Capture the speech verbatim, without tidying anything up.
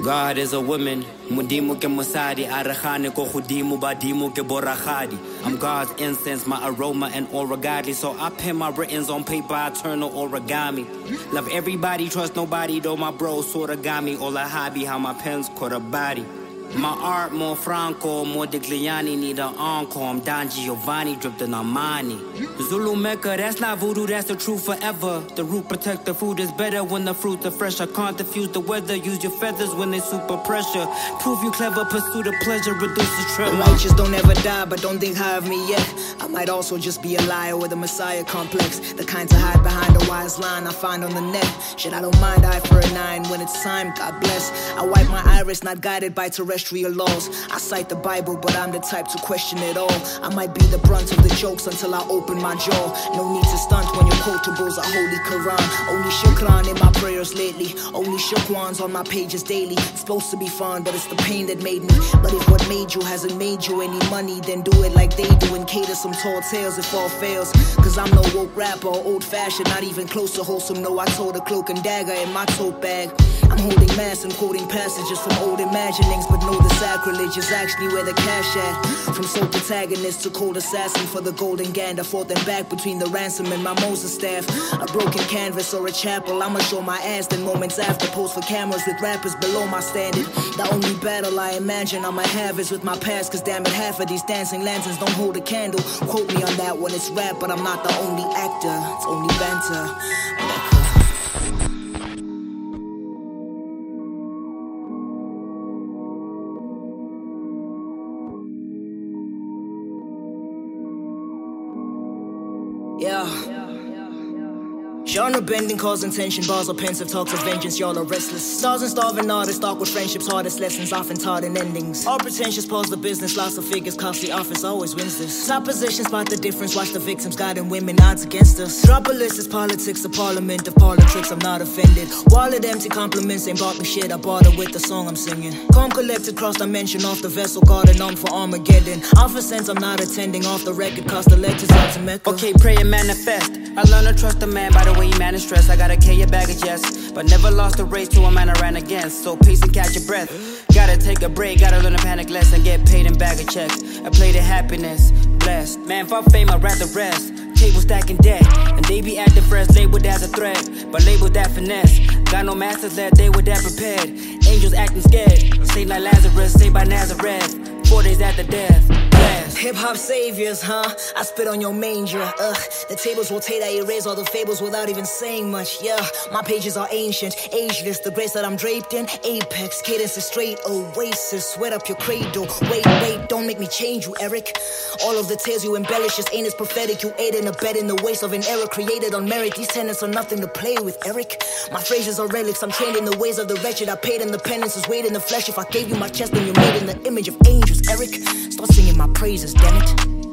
God is a woman. Mudimu ke musadi, arahane ko hudimu badimu ke borahadi. I'm God's incense, my aroma and aura godly. So I pen my writtens on paper, I turn no origami. Love everybody, trust nobody, though my bro sorta got me. All a hobby, how my pens caught a body. My art more Franco, more Digliani, need an encore. I'm Don Giovanni, dripped in Armani. Zulu Mecca, that's not voodoo, that's the truth forever. The root protect the food is better when the fruits are fresh. I can't diffuse the weather, use your feathers when they super pressure. Prove you clever, pursue the pleasure, reduce the tremor. The righteous don't ever die, but don't think high of me yet. I might also just be a liar with a messiah complex. The kind to hide behind a wise line I find on the net. Shit, I don't mind eye for a nine when it's time, God bless. I wipe my iris, not guided by terrestrial laws. I cite the Bible, but I'm the type to question it all. I might be the brunt of the jokes until I open my jaw. No need to stunt when your quotables are Holy Quran. Only shukran in my prayers lately. Only shukrans on my pages daily. It's supposed to be fun, but it's the pain that made me. But if what made you hasn't made you any money, then do it like they do and cater some tall tales if all fails. Cause I'm no woke rapper or old fashioned, not even close to wholesome. No, I told a cloak and dagger in my tote bag. I'm holding mass and quoting passages from old imaginings, but no, the sacrilege is actually where the cash at. From sole protagonist to cold assassin for the golden gander, forth and back between the ransom and my Moses staff. A broken canvas or a chapel, I'ma show my ass. Then moments after, pose for cameras with rappers below my standard. The only battle I imagine I'ma have is with my past, cause damn it, half of these dancing lanterns don't hold a candle. Quote me on that one, it's rap, but I'm not the only actor, it's only banter. Yeah. Genre bending, cause intention, bars are pensive, talks of vengeance, y'all are restless. Stars and starving artists, talk with friendships, hardest lessons, often taught in endings. All pretentious, pause the business, loss of figures, costly office, always wins this. Top position, spot the difference, watch the victims, guiding women, odds against us. Drop a list, it's politics, the parliament of politics, I'm not offended. Wallet empty, compliments, ain't bought me shit, I bought it with the song I'm singing. Calm collected, cross dimension, off the vessel, guarding on for Armageddon. Off a sense, I'm not attending, off the record, cost the lectures out to Mecca. Okay, pray and manifest. I learned to trust a man by the way he managed stress. I gotta carry a bag of yes, but never lost a race to a man I ran against. So pace and catch your breath. Gotta take a break, gotta learn to panic less and get paid in bag of checks. I play the happiness, blessed. Man, fuck fame, I'd rather rest. Table stacking debt, and they be acting fresh, labeled as a threat, but labeled that finesse. Got no masters led, they were that prepared. Angels acting scared, saved like Lazarus, saved by Nazareth. Four days after death, yes. Hip-hop saviors, huh? I spit on your manger, ugh. The tables rotate, I erase all the fables without even saying much, yeah. My pages are ancient, ageless. The grace that I'm draped in, apex. Cadence is straight, oasis. Sweat up your cradle. Wait, wait, don't make me change you, Eric. All of the tales you embellish just ain't as prophetic. You aid in a bed in the waste of an era created on merit. These tenets are nothing to play with, Eric. My phrases are relics, I'm trained in the ways of the wretched. I paid in the penance, is weighed in the flesh. If I gave you my chest, then you're made in the image of angels, Eric. Start singing my praises, damn it.